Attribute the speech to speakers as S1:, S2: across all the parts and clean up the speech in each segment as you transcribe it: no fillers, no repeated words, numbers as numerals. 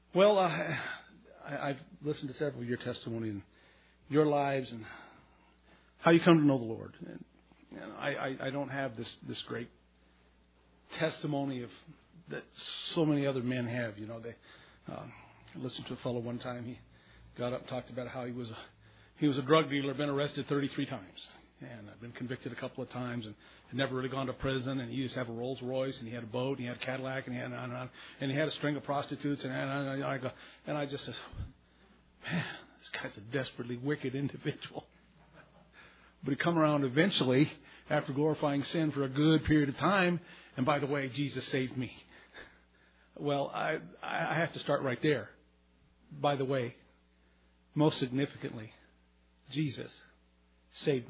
S1: Well, I've listened to several of your testimony and your lives and how you come to know the Lord. And I don't have this great testimony of that so many other men have. You know, I listened to a fellow one time. He got up and talked about how he was a drug dealer, been arrested 33 times. And I've been convicted a couple of times and had never really gone to prison. And he used to have a Rolls Royce, and he had a boat, and he had a Cadillac, and he had a string of prostitutes. And I just said, man, this guy's a desperately wicked individual. But he come around eventually after glorifying sin for a good period of time. And by the way, Jesus saved me. Well, I have to start right there. By the way, most significantly, Jesus saved me.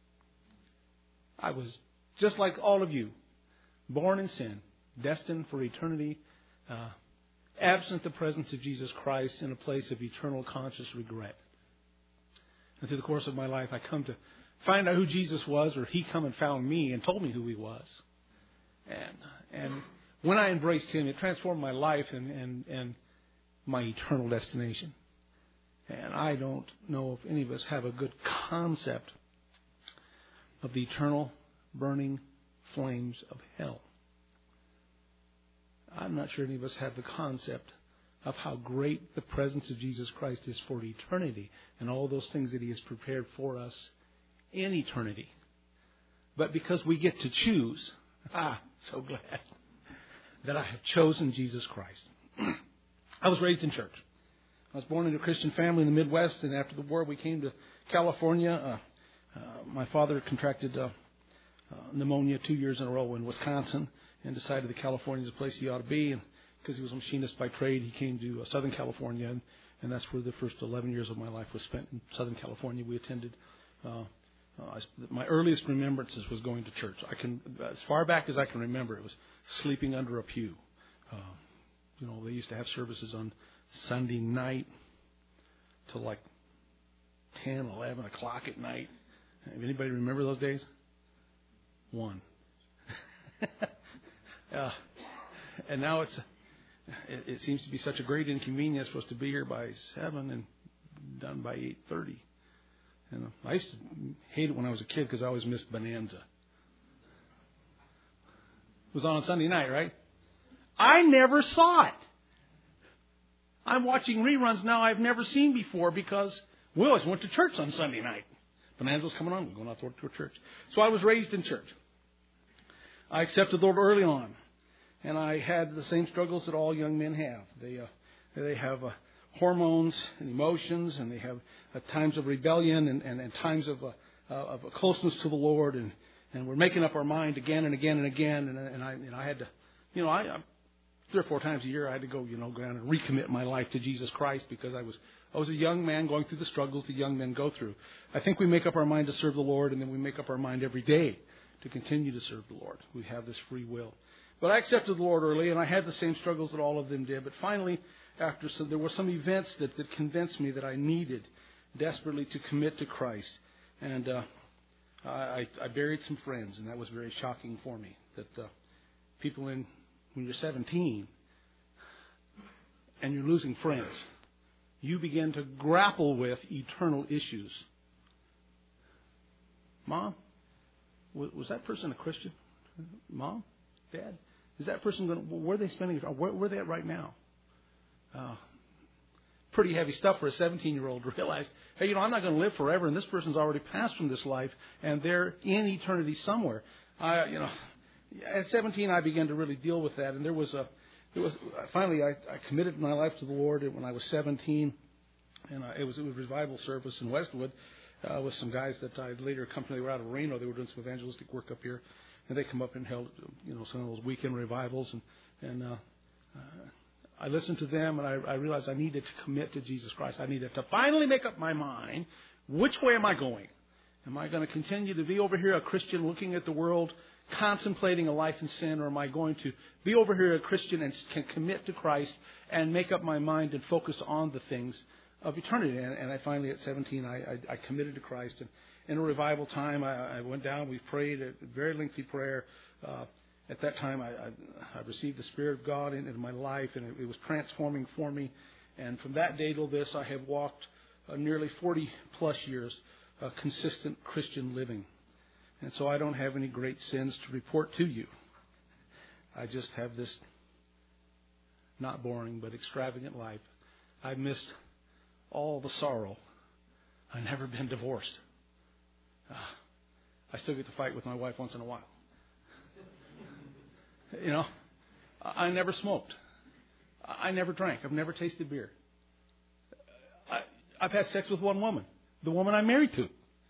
S1: I was just like all of you, born in sin, destined for eternity, absent the presence of Jesus Christ in a place of eternal conscious regret. And through the course of my life, I come to find out who Jesus was, or He come and found me and told me who He was. And when I embraced Him, it transformed my life and my eternal destination. And I don't know if any of us have a good concept of the eternal burning flames of hell. I'm not sure any of us have the concept of how great the presence of Jesus Christ is for eternity and all those things that He has prepared for us in eternity. But because we get to choose, so glad that I have chosen Jesus Christ. I was raised in church. I was born into a Christian family in the Midwest, and after the war we came to California. My father contracted pneumonia 2 years in a row in Wisconsin and decided that California is a place he ought to be. And because he was a machinist by trade, he came to Southern California, and that's where the first 11 years of my life was spent in Southern California. We attended. My earliest remembrances was going to church. As far back as I can remember, it was sleeping under a pew. They used to have services on Sunday night till like 10, 11 o'clock at night. Anybody remember those days? One. And now it seems to be such a great inconvenience for us to be here by 7 and done by 8:30. And I used to hate it when I was a kid because I always missed Bonanza. It was on Sunday night, right? I never saw it. I'm watching reruns now I've never seen before because we always went to church on Sunday night. Bonanza was coming on. We're going out to a church. So I was raised in church. I accepted the Lord early on. And I had the same struggles that all young men have. They have hormones and emotions, and they have times of rebellion and times of a closeness to the Lord. And we're making up our mind again and again and again. And I had to, 3 or 4 times a year I had to go down and recommit my life to Jesus Christ because I was a young man going through the struggles that young men go through. I think we make up our mind to serve the Lord, and then we make up our mind every day to continue to serve the Lord. We have this free will. But I accepted the Lord early, and I had the same struggles that all of them did. But finally, there were some events that convinced me that I needed desperately to commit to Christ. And I buried some friends, and that was very shocking for me. That people when you're 17 and you're losing friends, you begin to grapple with eternal issues. Mom, was that person a Christian? Mom? Dad? Is that person where are they spending? Where are they at right now? Pretty heavy stuff for a 17-year-old to realize, hey, I'm not going to live forever, and this person's already passed from this life, and they're in eternity somewhere. At 17, I began to really deal with that, and finally I committed my life to the Lord when I was 17, and it was a revival service in Westwood with some guys that I later accompanied. They were out of Reno. They were doing some evangelistic work up here. And they come up and held, some of those weekend revivals. And I listened to them, and I realized I needed to commit to Jesus Christ. I needed to finally make up my mind, which way am I going? Am I going to continue to be over here a Christian looking at the world, contemplating a life in sin, or am I going to be over here a Christian and can commit to Christ and make up my mind and focus on the things of eternity? And I finally, at 17, I committed to Christ. And in a revival time, I went down. We prayed a very lengthy prayer. At that time, I received the Spirit of God into my life, and it was transforming for me. And from that day till this, I have walked nearly 40 plus years consistent Christian living. And so I don't have any great sins to report to you. I just have this not boring but extravagant life. I've missed all the sorrow. I've never been divorced. I still get to fight with my wife once in a while. You know, I never smoked. I never drank. I've never tasted beer. I've had sex with one woman, the woman I'm married to.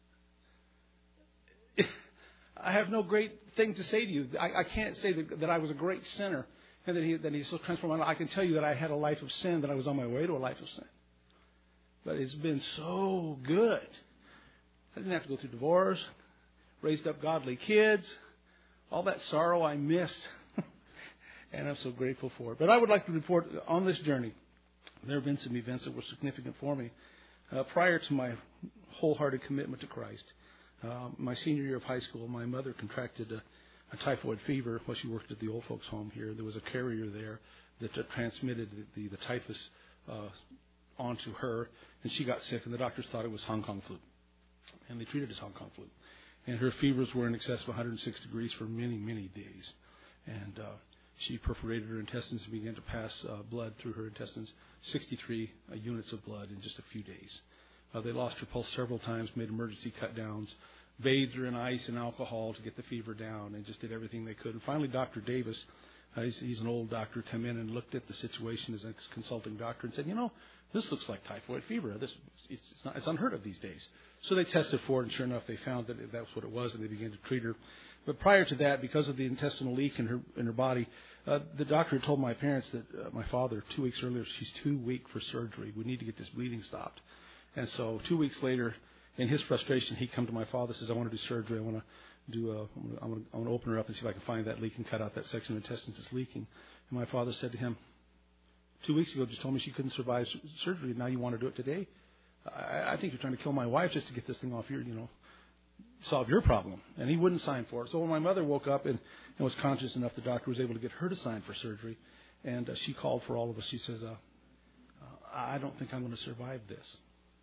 S1: I have no great thing to say to you. I can't say that I was a great sinner and that he so transformed my life. I can tell you that I had a life of sin, that I was on my way to a life of sin. But it's been so good. I didn't have to go through divorce, raised up godly kids, all that sorrow I missed. And I'm so grateful for it. But I would like to report on this journey. There have been some events that were significant for me. Prior to my wholehearted commitment to Christ, my senior year of high school, my mother contracted a typhoid fever while she worked at the old folks' home here. There was a carrier there that transmitted the typhus onto her, and she got sick, and the doctors thought it was Hong Kong flu. And they treated it as Hong Kong flu. And her fevers were in excess of 106 degrees for many, many days. And she perforated her intestines and began to pass blood through her intestines, 63 units of blood in just a few days. They lost her pulse several times, made emergency cut-downs, bathed her in ice and alcohol to get the fever down, and just did everything they could. And finally, Dr. Davis, he's an old doctor, came in and looked at the situation as a consulting doctor and said, you know, this looks like typhoid fever. It's unheard of these days. So they tested for it, and sure enough, they found that that's what it was, and they began to treat her. But prior to that, because of the intestinal leak in her body, the doctor told my parents that my father, 2 weeks earlier, she's too weak for surgery. We need to get this bleeding stopped. And so 2 weeks later, in his frustration, he come to my father and says, I want to do surgery. I want to open her up and see if I can find that leak and cut out that section of intestines that's leaking. And my father said to him, 2 weeks ago, just told me she couldn't survive surgery. Now you want to do it today? I think you're trying to kill my wife just to get this thing off solve your problem. And he wouldn't sign for it. So when my mother woke up and was conscious enough, the doctor was able to get her to sign for surgery. And she called for all of us. She says, I don't think I'm going to survive this.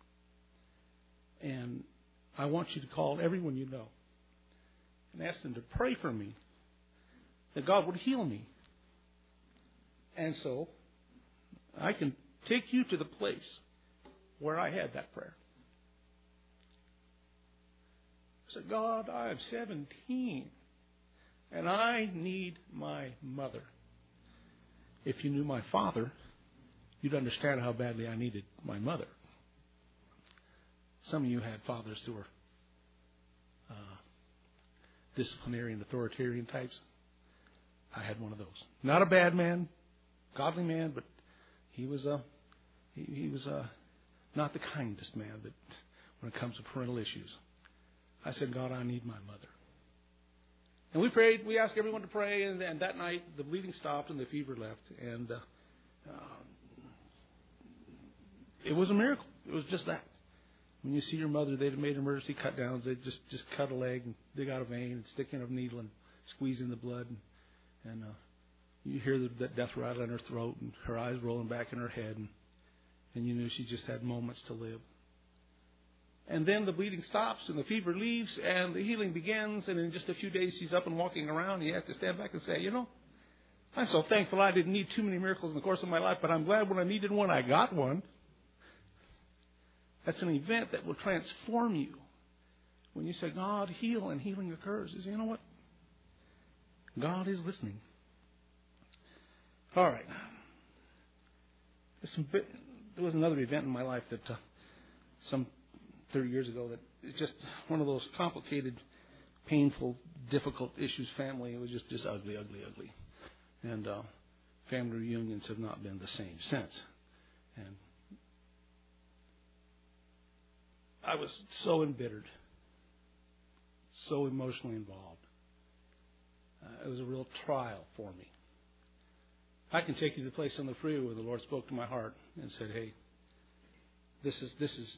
S1: And I want you to call everyone you know and ask them to pray for me, that God would heal me. And so I can take you to the place where I had that prayer. I said, God, I'm 17, and I need my mother. If you knew my father, you'd understand how badly I needed my mother. Some of you had fathers who were disciplinary and authoritarian types. I had one of those. Not a bad man, godly man, but he was not the kindest man that when it comes to parental issues. I said, God, I need my mother. And we prayed. We asked everyone to pray, and that night the bleeding stopped and the fever left. And it was a miracle. It was just that. When you see your mother, they'd have made emergency cut downs. They'd just cut a leg and dig out a vein and stick in a needle and squeeze in the blood. And you hear that death rattle in her throat and her eyes rolling back in her head. And you knew she just had moments to live. And then the bleeding stops and the fever leaves and the healing begins. And in just a few days, she's up and walking around. And you have to stand back and say, I'm so thankful I didn't need too many miracles in the course of my life. But I'm glad when I needed one, I got one. That's an event that will transform you. When you say, God, heal, and healing occurs, you know what? God is listening. All right. There was another event in my life that some 30 years ago that it's just one of those complicated, painful, difficult issues. Family, it was just ugly. And family reunions have not been the same since. And I was so embittered, so emotionally involved. It was a real trial for me. I can take you to the place on the freeway where the Lord spoke to my heart and said, "Hey, this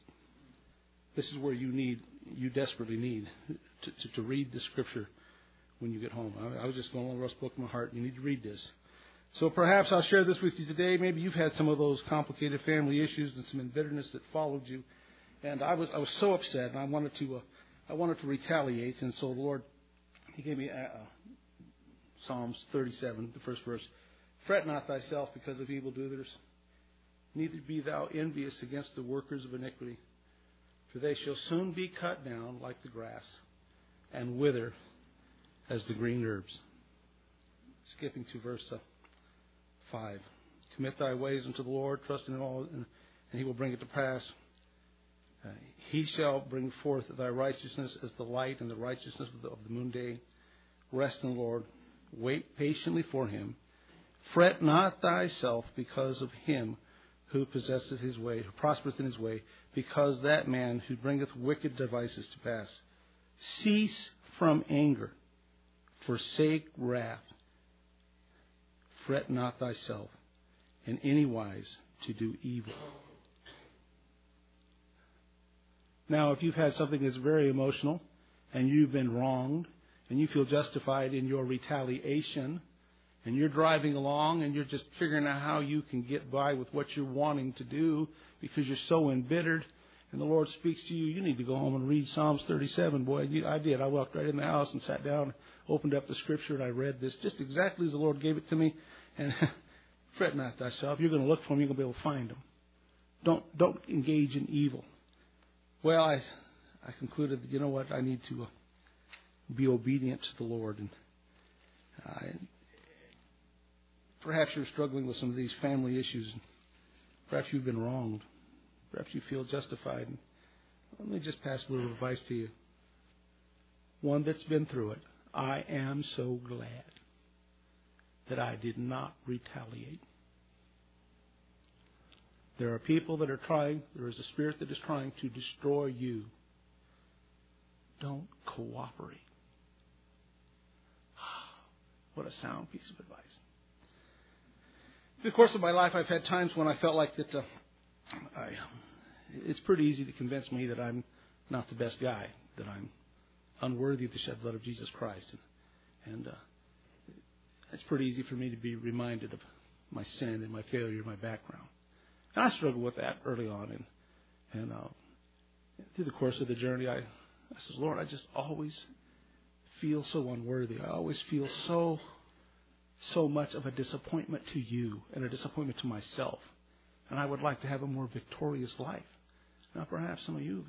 S1: is where you desperately need to read the Scripture when you get home. I was just going along, Russ spoke in my heart. You need to read this. So perhaps I'll share this with you today. Maybe you've had some of those complicated family issues and some embitterment that followed you. And I was so upset, and I wanted to retaliate. And so the Lord, He gave me Psalms 37, the first verse. Fret not thyself because of evildoers, neither be thou envious against the workers of iniquity. For they shall soon be cut down like the grass, and wither as the green herbs. Skipping to verse 5. Commit thy ways unto the Lord, trust in all, and He will bring it to pass. He shall bring forth thy righteousness as the light, and the righteousness of the noonday. Rest in the Lord. Wait patiently for Him. Fret not thyself because of him who possesseth his way, who prospereth in his way, because that man who bringeth wicked devices to pass. Cease from anger, forsake wrath. Fret not thyself in any wise to do evil. Now, if you've had something that's very emotional, and you've been wronged, and you feel justified in your retaliation, and you're driving along and you're just figuring out how you can get by with what you're wanting to do because you're so embittered, and the Lord speaks to you, you need to go home and read Psalms 37. Boy, I did. I walked right in the house and sat down, opened up the Scripture, and I read this just exactly as the Lord gave it to me. And fret not thyself. You're going to look for them. You're going to be able to find them. Don't engage in evil. Well, I concluded that, you know what, I need to be obedient to the Lord. And perhaps you're struggling with some of these family issues. Perhaps you've been wronged. Perhaps you feel justified. Let me just pass a little advice to you. One that's been through it. I am so glad that I did not retaliate. There are people that are trying, there is a spirit that is trying to destroy you. Don't cooperate. What a sound piece of advice. In the course of my life, I've had times when I felt like that it's pretty easy to convince me that I'm not the best guy, that I'm unworthy of the shed blood of Jesus Christ. And it's pretty easy for me to be reminded of my sin and my failure, my background. And I struggled with that early on. And through the course of the journey, I said, Lord, I just always feel so unworthy. I always feel so much of a disappointment to you and a disappointment to myself. And I would like to have a more victorious life. Now, perhaps some of you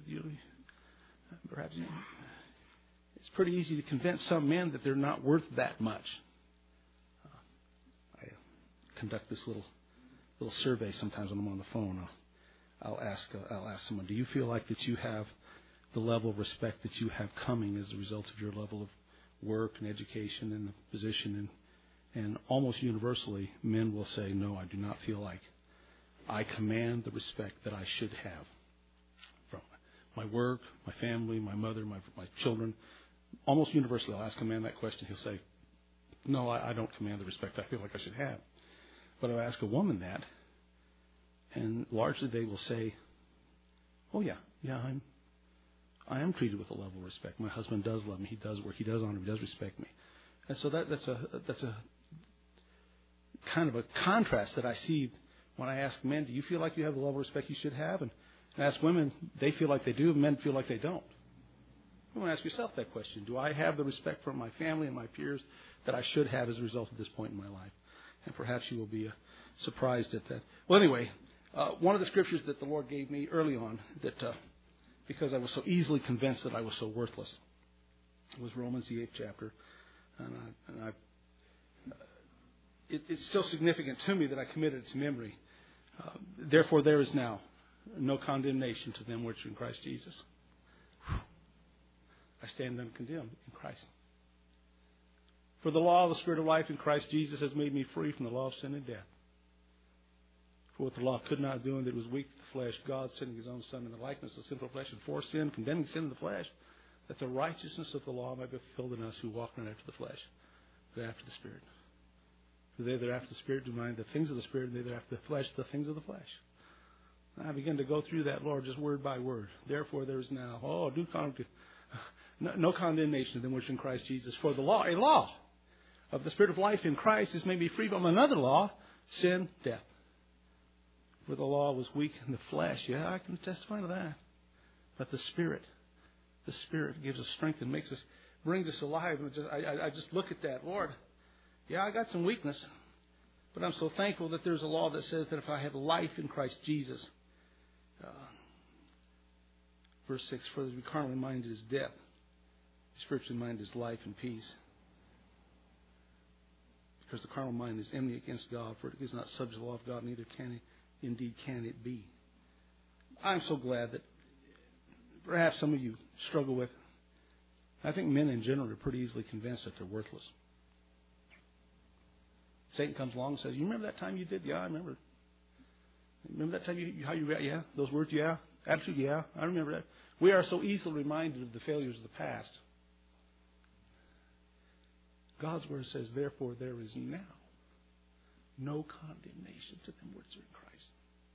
S1: it's pretty easy to convince some men that they're not worth that much. I conduct this little survey sometimes when I'm on the phone. I'll ask someone, do you feel like that you have the level of respect that you have coming as a result of your level of work and education and the position? And almost universally, men will say, no, I do not feel like I command the respect that I should have from my work, my family, my mother, my children. Almost universally, I'll ask a man that question. He'll say, no, I don't command the respect I feel like I should have. But I'll ask a woman that, and largely they will say, oh, yeah, I am treated with a level of respect. My husband does love me. He does work. He does honor me. He does respect me. And so that's a kind of a contrast that I see when I ask men, do you feel like you have the level of respect you should have? And I ask women, they feel like they do, and men feel like they don't. You want to ask yourself that question. Do I have the respect from my family and my peers that I should have as a result of this point in my life? And perhaps you will be surprised at that. Well, anyway, one of the scriptures that the Lord gave me early on, that because I was so easily convinced that I was so worthless, was Romans the 8th chapter. And it's so significant to me that I committed it to memory. Therefore, there is now no condemnation to them which are in Christ Jesus. I stand uncondemned in Christ. For the law of the Spirit of life in Christ Jesus has made me free from the law of sin and death. For what the law could not do, and that it was weak to the flesh, God sending His own Son in the likeness of sinful flesh, and for sin, condemning sin in the flesh, that the righteousness of the law might be fulfilled in us who walk not after the flesh, but after the Spirit. For they that are after the Spirit do mind the things of the Spirit, and they that are after the flesh, the things of the flesh. And I begin to go through that, Lord, just word by word. Therefore there is now, No condemnation to them which are in Christ Jesus. For the law, a law of the Spirit of life in Christ is made me free from another law, sin, death. For the law was weak in the flesh. Yeah, I can testify to that. But the Spirit gives us strength and brings us alive. And I just look at that. Lord, yeah, I got some weakness. But I'm so thankful that there's a law that says that if I have life in Christ Jesus, verse 6, for the carnally minded is death. Spiritually minded is life and peace. Because the carnal mind is enmity against God, for it is not subject to the law of God, neither can it be. I'm so glad that perhaps some of you struggle with. I think men in general are pretty easily convinced that they're worthless. Satan comes along and says, "You remember that time you did?" "Yeah, I remember." "Remember that time how you read?" "Yeah." "Those words?" "Yeah." "Attitude?" "Yeah." "I remember that." We are so easily reminded of the failures of the past. God's word says, "Therefore there is now no condemnation to them which are in Christ."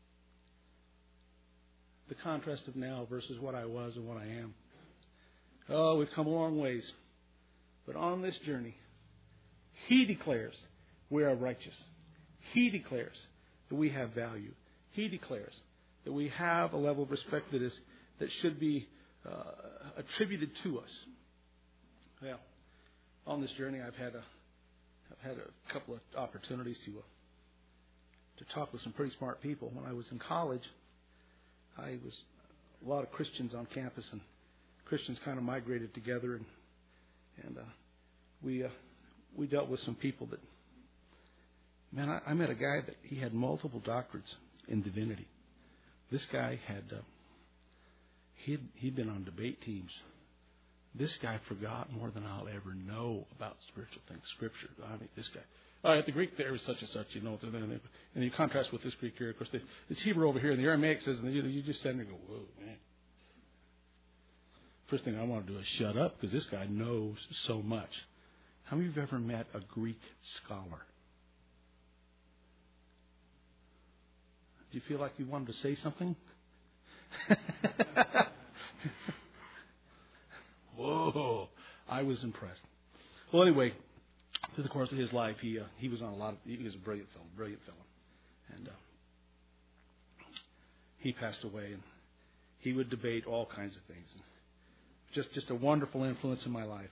S1: The contrast of now versus what I was and what I am. Oh, we've come a long ways. But on this journey, He declares we are righteous. He declares that we have value. He declares that we have a level of respect that should be attributed to us. Well, on this journey, I've had a couple of opportunities to talk with some pretty smart people. When I was in college, I was a lot of Christians on campus, and Christians kind of migrated together, and we dealt with some people that, man, I met a guy that he had multiple doctorates in divinity. This guy had he'd been on debate teams. This guy forgot more than I'll ever know about spiritual things, Scripture. I mean, this guy. The Greek there is such and such, you know. And you contrast with this Greek here. Of course, it's Hebrew over here, and the Aramaic says, and you just stand there and go, "Whoa, man." First thing I want to do is shut up, because this guy knows so much. How many of you have ever met a Greek scholar? Do you feel like you wanted to say something? Whoa, I was impressed. Well, anyway, through the course of his life, he was on he was a brilliant fellow. And he passed away, and he would debate all kinds of things. And just a wonderful influence in my life.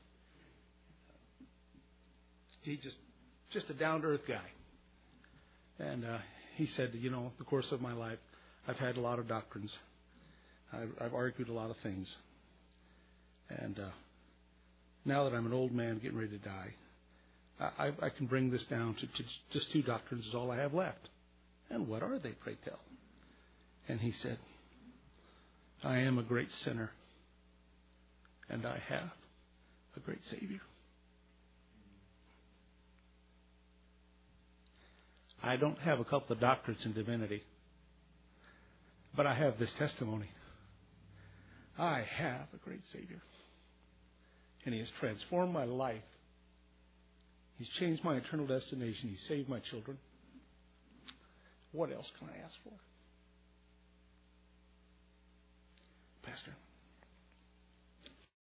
S1: He just a down-to-earth guy. And he said, the course of my life, I've had a lot of doctrines. I've argued a lot of things. And now that I'm an old man getting ready to die, I can bring this down to just two doctrines is all I have left. And what are they, pray tell? And he said, I am a great sinner, and I have a great Savior. I don't have a couple of doctorates in divinity, but I have this testimony. I have a great Savior. And He has transformed my life. He's changed my eternal destination. He saved my children. What else can I ask for? Pastor?